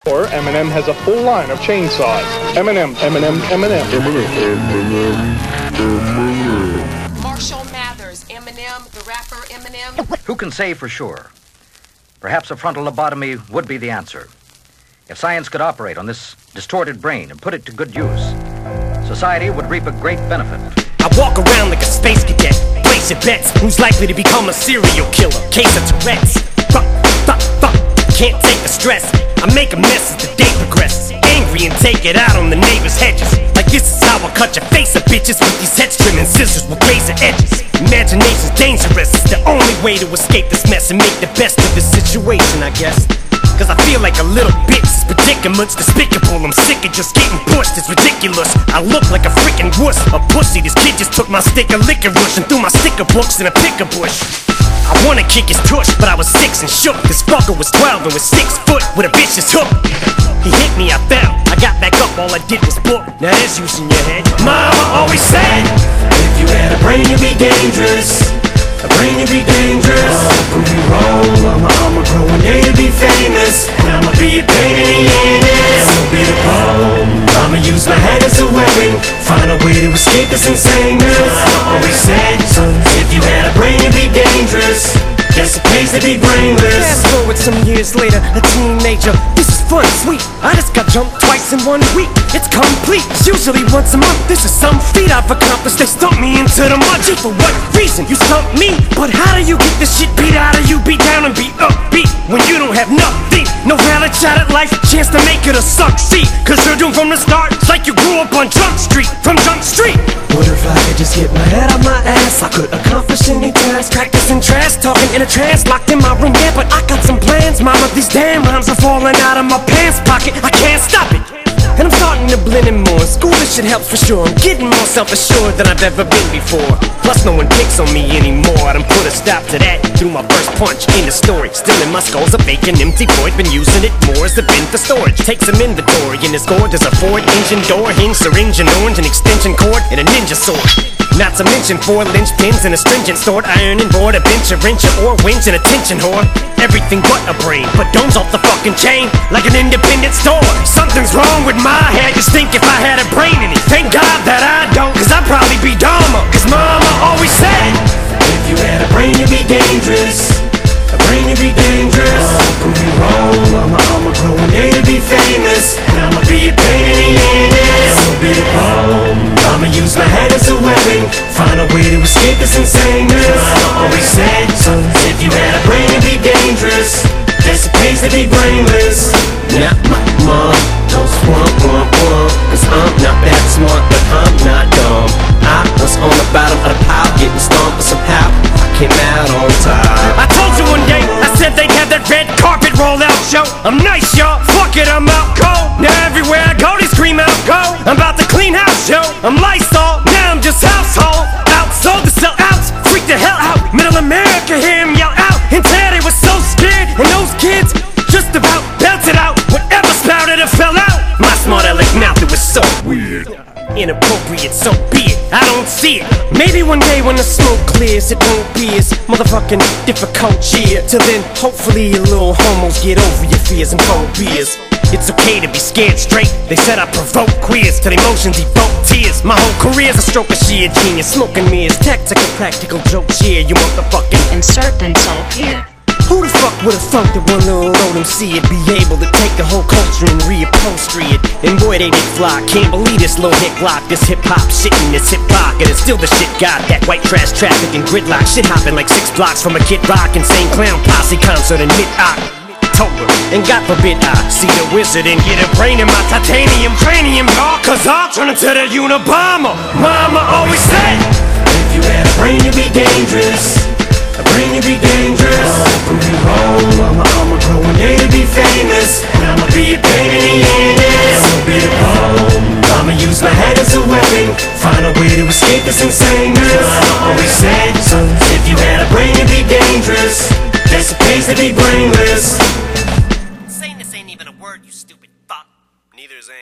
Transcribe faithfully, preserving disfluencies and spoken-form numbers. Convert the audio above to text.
Eminem has a full line of chainsaws. Eminem, Eminem, Eminem. Eminem, Eminem. Marshall Mathers, Eminem, the rapper Eminem. Who can say for sure? Perhaps a frontal lobotomy would be the answer. If science could operate on this distorted brain and put it to good use, society would reap a great benefit. I walk around like a space cadet, place your bets. Who's likely to become a serial killer? Case of Tourette's. Fuck, fuck, fuck. Can't take the stress. I make a mess as the day progresses. Angry and take it out on the neighbor's hedges. Like this is how I cut your face up, bitches, with these hedge trimming scissors with razor edges. Imagination's dangerous. It's the only way to escape this mess and make the best of the situation, I guess. Cause I feel like a little bitch. This predicament's despicable. I'm sick of just getting pushed. It's ridiculous. I look like a freaking wuss, a pussy. This kid just took my stick of licorice and threw my sticker books in a picker bush. I wanna kick his tush, but I was six and shook. This fucker was twelve and was six foot with a vicious hook. He hit me, I fell. I got back up, all I did was book. Now there's use in your head. Mama always said, if you had a brain, you'd be dangerous. A brain, you'd be dangerous. Oh, prove you wrong, mama, I'ma grow one day to be famous. And I'ma be a pain in the anus. I'ma be the bomb. I'ma use my head as a weapon. Find a way to escape this insaneness. Mama always said, son, if you had a brain, you'd be dangerous. Guess it pays to be brainless. Fast forward some years later, a teenager. This is fun, sweet. I just got jumped twice in one week. It's complete. It's usually once a month. This is some feat I've accomplished. They stumped me into the mud. Gee, for what reason? You stumped me. But how do you get this shit beat out of you? Beat down and beat up, beat when you don't have nothing. No valid shot at life, chance to make it or succeed. Cause you're doomed from the start. It's like you grew up on Jump Street. From Jump Street. What if I could just get my head out my ass? I could accomplish any task. Practicing trash, talking in a trance. Locked in my room, yeah, but I got some plans. Mama, these damn rhymes are falling out of my pants pocket. I can't stop it. And I'm starting to blend in more. School, this shit helps for sure. I'm getting more self-assured than I've ever been before. Plus no one picks on me anymore. I done put a stop to that through my first punch in the story. Still in my skull's a vacant empty void. Been using it more as a bin for storage. Take some inventory in this gourd. There's a Ford engine door, hinge, syringe, and orange, an extension cord, and a ninja sword. Not to mention four linchpins and a stringent stored iron and board, a bench, a wrench, or winch, and a tension whore. Everything but a brain, but domes off the fucking chain like an independent store. Something's wrong with my head. Just think if I had a brain in it. Thank God that I don't, cause I'd probably be dumber. Cause mama always said, if you had a brain you'd be dangerous. A brain you'd be dangerous. Oh, prove you wrong, mama, I'ma grow one day to be famous. And I'ma be a pain in the anus. I'ma be the bomb. I'ma use my head as a weapon. Find a way to escape this insaneness. Mama always said, son, if you had a brain you'd be dangerous. Guess it pays to be brainless. Now my mom don't swamp, womp, womp. Cause I'm not that smart, but I'm not dumb. I was on the bottom of the pile, getting stomped, but somehow I came out on top. I told you one day, I said they'd have that red carpet roll out show. I'm nice, y'all, fuck it, I'm out cold. Now everywhere I go, they scream out go. I'm about to clean house, yo. I'm Lysol, now I'm just household. Outsold to sell outs, freak the hell out. Middle America, hear him yell out. And tell they was so scared, and those kids just about belted out whatever spouted or fell out. My smart aleck mouth, it was so weird, inappropriate, so be it. I don't see it. Maybe one day when the smoke clears, it won't be as motherfucking difficult cheer. Till then, hopefully you little homos get over your fears and phobias. It's okay to be scared straight. They said I provoke queers till emotions evoke tears. My whole career's a stroke of sheer genius. Smoking mirrors, tactical, practical joke cheer. You motherfucking insert insult here. Who the fuck would've thunk that one little old M C would be able to take the whole culture and reupholstery it? And boy, they did fly. Can't believe this little hick lock, this hip-hop shit in this hip-hop. And it's still the shit got that white trash traffic and gridlock. Shit hopping like six blocks from a Kid Rock insane clown posse concert in mid-October. And God forbid I see the wizard and get a brain in my titanium cranium, y'all. Cause I'll turn into the Unabomber. Mama always said, if you had a brain you'd be dangerous. A brain you'd be dangerous. Oh, prove you wrong, mama, I'ma grow one day to be famous. And I'ma be a pain in the anus. I'ma be the bomb. I'ma use my head as a weapon. Find a way to escape this insaneness. Mama always said,